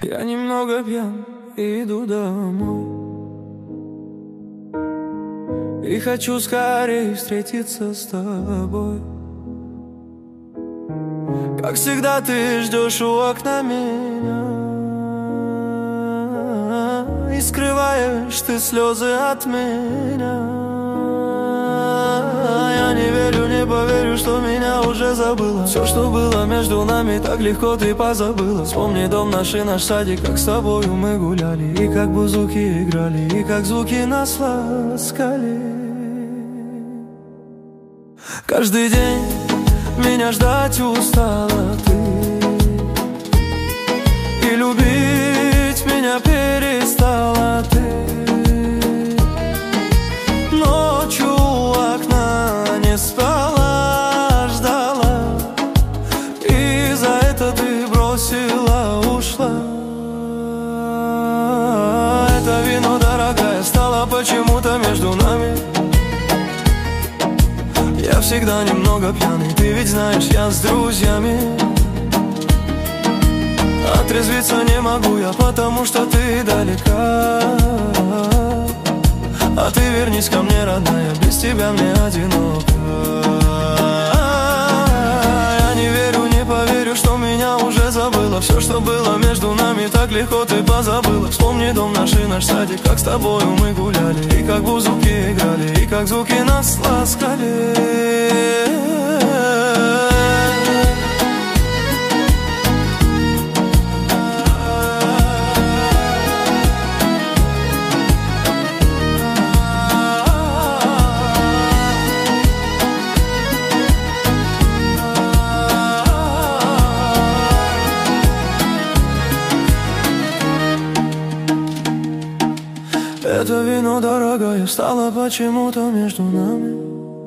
Я немного пьян и иду домой, и хочу скорее встретиться с тобой. Как всегда ты ждешь у окна меня, и скрываешь ты слезы от меня. Я не верю, не поверю, что меня уже забыла. Все, что было между нами, так легко ты позабыла. Вспомни дом наш и наш садик, как с тобою мы гуляли, и как бузуки играли, и как звуки нас ласкали. Каждый день меня ждать устала ты, и любить меня перестала ты. Ночью у окна не спала, ждала, и за это ты бросила, ушла. Это вино, дорогая, стало почему-то между нами. Я всегда немного пьяный, ты ведь знаешь, я с друзьями. Отрезвиться не могу я, потому что ты далека. А ты вернись ко мне, родная, без тебя мне одиноко. Я не верю, не поверю, что меня уже забыла. Все, что было между нами, так легко ты позабыла. Вспомни дом наш и наш садик, как с тобою мы гуляли, и как бузуки играли, и как звуки нас ласкали. Это вино, дорогая, стало почему-то между нами.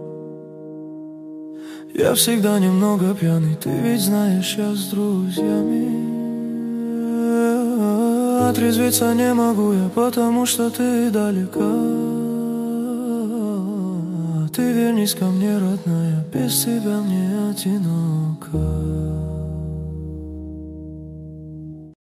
Я всегда немного пьяный, ты ведь знаешь, я с друзьями. Отрезвиться не могу я, потому что ты далека. Ты вернись ко мне, родная, без тебя мне одиноко.